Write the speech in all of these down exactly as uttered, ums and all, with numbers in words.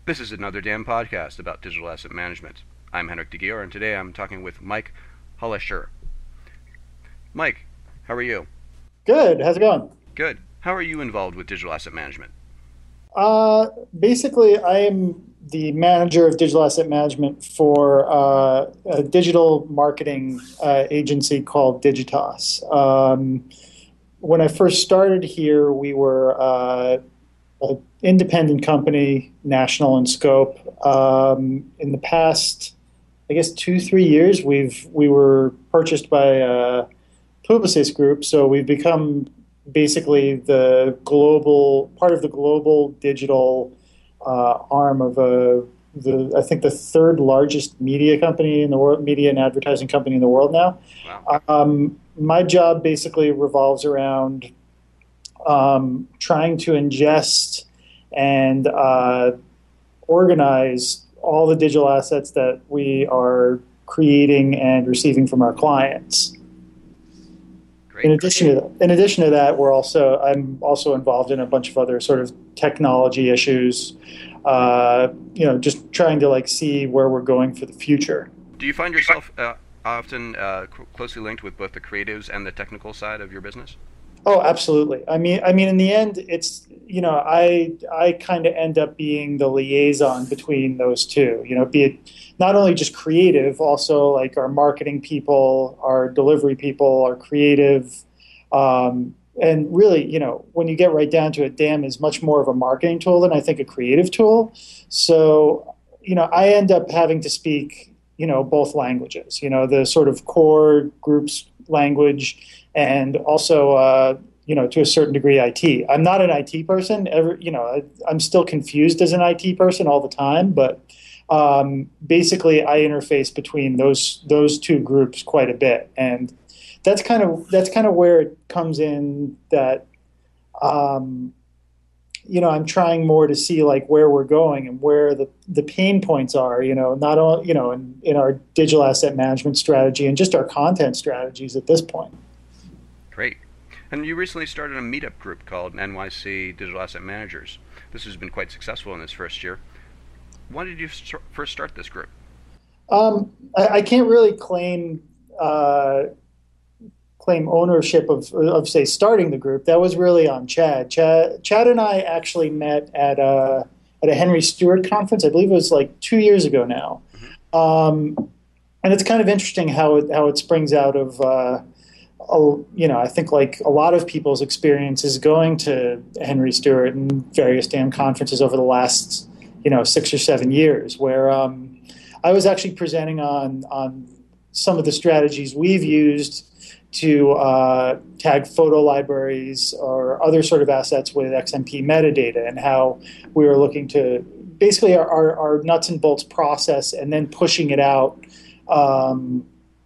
This is another damn podcast about digital asset management. I'm Henrik de Gier, and today I'm talking with Mike Hollischer. Mike, how are you? Good. How's it going? Good. How are you involved with digital asset management? Uh, basically, I am the manager of digital asset management for uh, a digital marketing uh, agency called Digitas. Um, when I first started here, we were uh, an independent company, national in scope. Um, in the past, I guess two, three years, we've we were purchased by uh, Publicis Group, so we've become basically the global part of the global digital uh, arm of a the I think the third largest media company in the world, media and advertising company in the world now. Wow. Um, my job basically revolves around um, trying to ingest and uh, organize all the digital assets that we are creating and receiving from our clients. In Great. addition to that, in addition to that, we're also I'm also involved in a bunch of other sort of technology issues. Uh, you know, just trying to like see where we're going for the future. Do you find yourself uh, often uh, cl- closely linked with both the creatives and the technical side of your business? Oh, absolutely. I mean, I mean, in the end, it's you know, I I kind of end up being the liaison between those two. You know, be it not only just creative, also like our marketing people, our delivery people, our creative, um, and really, you know, when you get right down to it, D A M is much more of a marketing tool than I think a creative tool. So, you know, I end up having to speak, you know, both languages. You know, the sort of core groups language and also, uh, you know, to a certain degree, I T. I'm not an I T person. Ever, you know, I, I'm still confused as an I T person all the time. But um, basically, I interface between those those two groups quite a bit, and that's kind of that's kind of where it comes in. That um, you know, I'm trying more to see like where we're going and where the the pain points are. You know, not all you know in, in our digital asset management strategy and just our content strategies at this point. Great. And you recently started a meetup group called N Y C Digital Asset Managers. This has been quite successful in its first year. Why did you st- first start this group? Um, I, I can't really claim uh, claim ownership of of say starting the group. That was really on Chad. Chad, Chad and I actually met at a at a Henry Stewart conference. I believe it was like two years ago now. Mm-hmm. Um, and it's kind of interesting how it how it springs out of. Uh, a, you know, I think like a lot of people's experiences going to Henry Stewart and various damn conferences over the last, you know, six or seven years, where um, I was actually presenting on on some of the strategies we've used to uh, tag photo libraries or other sort of assets with X M P metadata, and how we were looking to basically our, our, our nuts and bolts process and then pushing it out, um,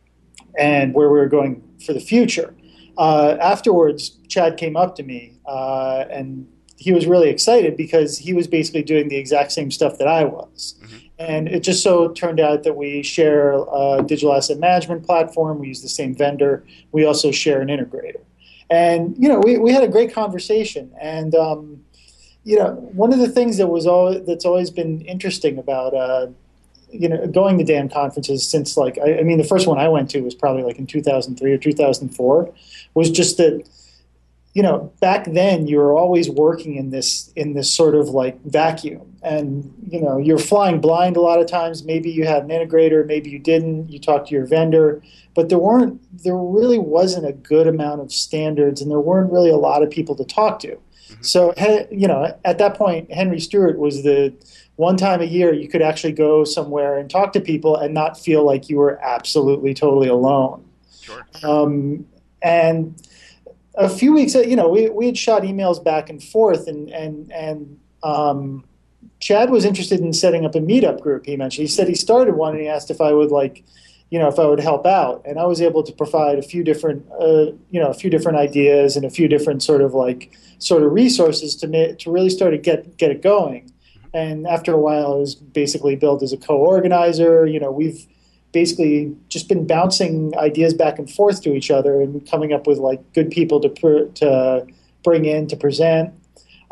and where we were going for the future. Uh, afterwards, Chad came up to me uh, and he was really excited because he was basically doing the exact same stuff that I was. Mm-hmm. And it just so turned out that we share a digital asset management platform. We use the same vendor. We also share an integrator. And, you know, we, we had a great conversation. And, um, you know, one of the things that was always, that's always been interesting about uh, you know, going to D A M conferences since like, I, I mean, the first one I went to was probably like in two thousand three or two thousand four, was just that, you know, back then you were always working in this, in this sort of like vacuum, and, you know, you're flying blind a lot of times. Maybe you had an integrator, maybe you didn't, you talked to your vendor, but there weren't, there really wasn't a good amount of standards, and there weren't really a lot of people to talk to. Mm-hmm. So, you know, at that point, Henry Stewart was the one time a year you could actually go somewhere and talk to people and not feel like you were absolutely totally alone. Sure. Um, and a few weeks, you know, we, we had shot emails back and forth, and and and um, Chad was interested in setting up a meetup group. He mentioned he said he started one, and he asked if I would like, you know, if I would help out, and I was able to provide a few different, uh, you know, a few different ideas and a few different sort of like sort of resources to ma- to really start to get get it going. And after a while, I was basically billed as a co-organizer. You know, we've basically just been bouncing ideas back and forth to each other and coming up with like good people to pr- to bring in to present.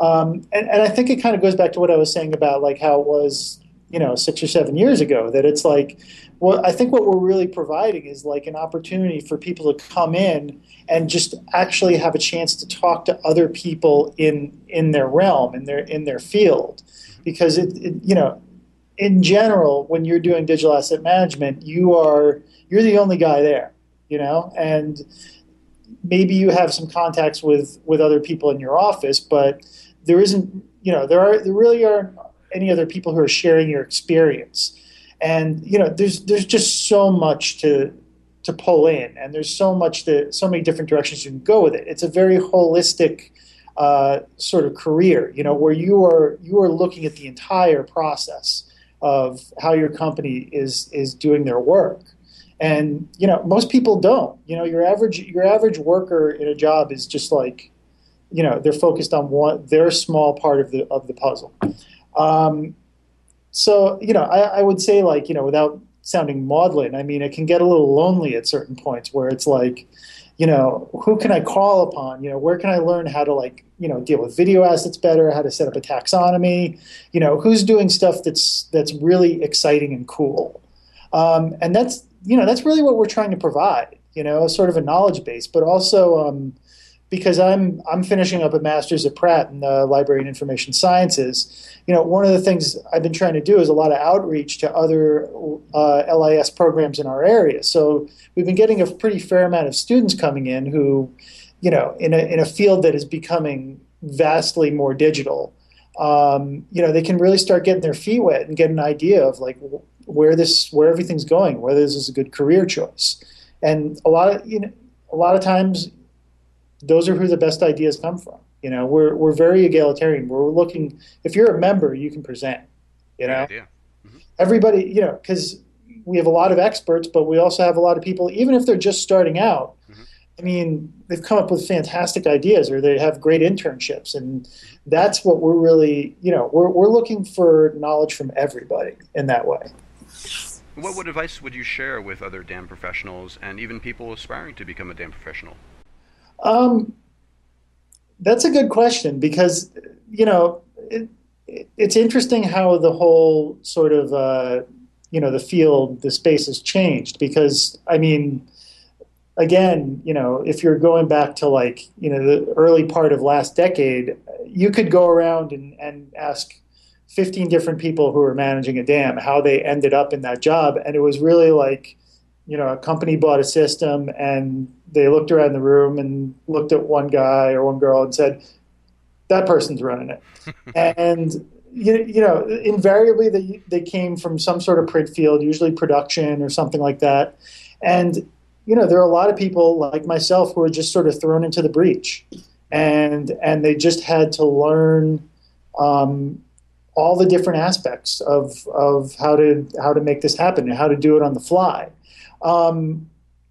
Um, and, and I think it kind of goes back to what I was saying about like how it was, you know, six or seven years ago, that it's like, well, I think what we're really providing is like an opportunity for people to come in and just actually have a chance to talk to other people in in their realm, in their in their field, because it, it you know, in general, when you're doing digital asset management, you are you're the only guy there, you know, and maybe you have some contacts with with other people in your office, but there isn't, you know, there are there really aren't any other people who are sharing your experience. And you know, there's there's just so much to to pull in, and there's so much that so many different directions you can go with it. It's a very holistic uh, sort of career, you know, where you are you are looking at the entire process of how your company is is doing their work. And you know, most people don't. You know, your average your average worker in a job is just like, you know, they're focused on one their small part of the of the puzzle. Um, so you know, I, I would say, like, you know, without sounding maudlin, I mean, it can get a little lonely at certain points where it's like, you know, who can I call upon? You know, where can I learn how to, like, you know, deal with video assets better, how to set up a taxonomy? You know, who's doing stuff that's that's really exciting and cool? Um, and that's you know that's really what we're trying to provide. You know, sort of a knowledge base, but also um, because I'm I'm finishing up a master's at Pratt in the Library and Information Sciences. You know, one of the things I've been trying to do is a lot of outreach to other uh, L I S programs in our area. So we've been getting a pretty fair amount of students coming in who, you know, in a in a field that is becoming vastly more digital. Um, you know, they can really start getting their feet wet and get an idea of like where this where everything's going, whether this is a good career choice. And a lot of you know, a lot of times, those are who the best ideas come from. You know, we're we're very egalitarian. We're looking. If you're a member, you can present. You know, mm-hmm. Everybody. You know, because we have a lot of experts, but we also have a lot of people. Even if they're just starting out, mm-hmm. I mean, they've come up with fantastic ideas, or they have great internships, and that's what we're really. You know, we're we're looking for knowledge from everybody in that way. What what advice would you share with other D A M professionals and even people aspiring to become a D A M professional? Um. That's a good question because, you know, it, it, it's interesting how the whole sort of, uh, you know, the field, the space has changed because, I mean, again, you know, if you're going back to like, you know, the early part of last decade, you could go around and, and ask fifteen different people who were managing a D A M how they ended up in that job. And it was really like, you know, a company bought a system and they looked around the room and looked at one guy or one girl and said, that person's running it. And, you, you know, invariably they, they came from some sort of print field, usually production or something like that. And, you know, there are a lot of people like myself who are just sort of thrown into the breach. And, and they just had to learn um, all the different aspects of, of how to, how to make this happen and how to do it on the fly. Um,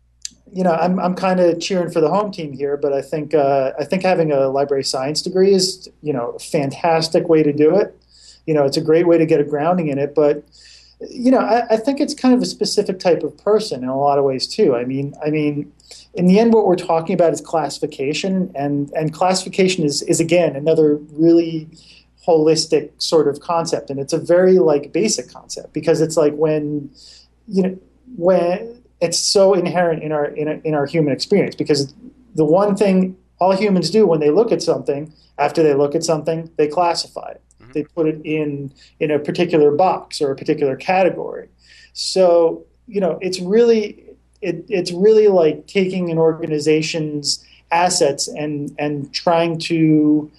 you know, I'm I'm kind of cheering for the home team here, but I think uh, I think having a library science degree is, you know, a fantastic way to do it. You know, it's a great way to get a grounding in it, but you know, I, I think it's kind of a specific type of person in a lot of ways too. I mean, I mean, in the end, what we're talking about is classification, and and classification is is again another really holistic sort of concept, and it's a very like basic concept because it's like when you know when it's so inherent in our in, a, in our human experience because the one thing all humans do when they look at something, after they look at something, they classify it. Mm-hmm. They put it in in a particular box or a particular category. So, you know, it's really it, it's really like taking an organization's assets and and trying to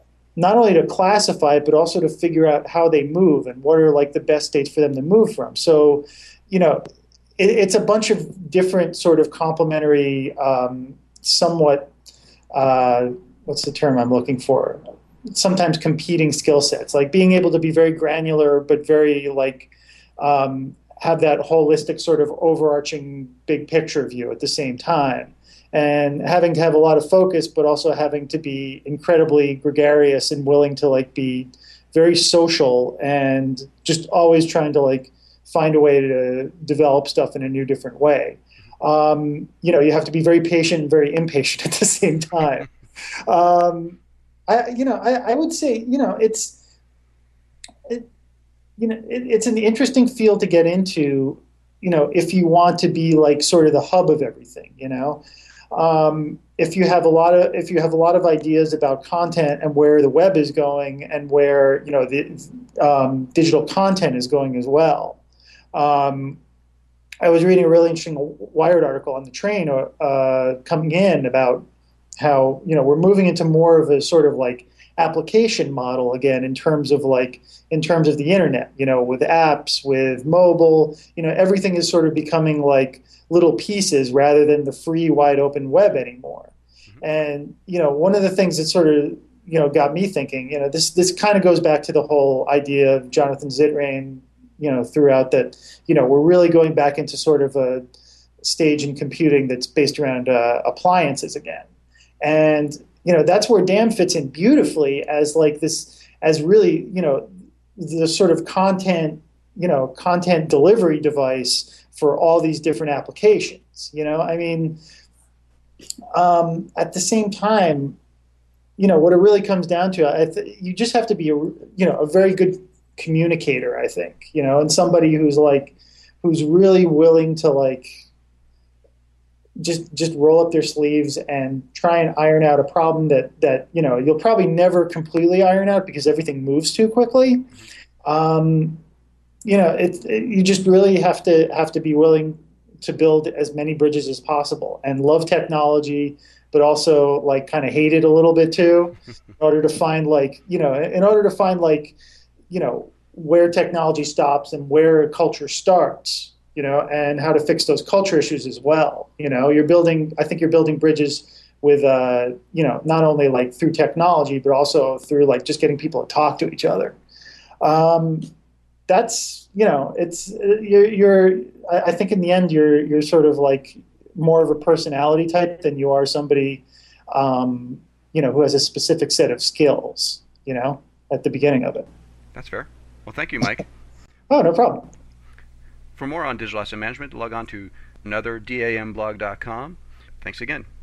not only to classify it, but also to figure out how they move and what are like the best states for them to move from. So, you know, it's a bunch of different sort of complementary, um, somewhat, uh, what's the term I'm looking for? Sometimes competing skill sets, like being able to be very granular, but very like um, have that holistic sort of overarching big picture view at the same time. And having to have a lot of focus, but also having to be incredibly gregarious and willing to like be very social and just always trying to like find a way to develop stuff in a new, different way. Um, you know, you have to be very patient and very impatient at the same time. Um, I, you know, I, I would say, you know, it's, it, you know, it, it's an interesting field to get into, you know, if you want to be like sort of the hub of everything, you know. Um, if you have a lot of if you have a lot of ideas about content and where the web is going and where you know the um, digital content is going as well. Um, I was reading a really interesting Wired article on the train uh, coming in about how you know we're moving into more of a sort of like application model again in terms of like in terms of the internet, you know, with apps, with mobile, you know, everything is sort of becoming like little pieces rather than the free wide open web anymore. Mm-hmm. And you know, one of the things that sort of you know got me thinking, you know, this this kind of goes back to the whole idea of Jonathan Zittrain, you know, throughout that, you know, we're really going back into sort of a stage in computing that's based around uh, appliances again. And you know that's where DAM fits in beautifully as like this as really you know the sort of content you know content delivery device for all these different applications. You know, I mean, um, at the same time, you know what it really comes down to, I th- you just have to be a you know a very good communicator, I think, you know, and somebody who's like who's really willing to like just just roll up their sleeves and try and iron out a problem that that you know you'll probably never completely iron out because everything moves too quickly. Um, you know, it, it, you just really have to have to be willing to build as many bridges as possible and love technology, but also like kind of hate it a little bit too, in order to find like you know in order to find like you know where technology stops and where culture starts. You know, and how to fix those culture issues as well. You know, you're building, I think you're building bridges with, uh, you know, not only like through technology, but also through like just getting people to talk to each other. Um, that's, you know, it's, you're, you're, I think in the end, you're, you're sort of like more of a personality type than you are somebody, um, you know, who has a specific set of skills, you know, at the beginning of it. That's fair. Well, thank you, Mike. Oh, no problem. For more on digital asset management, log on to another dam blog dot com. Thanks again.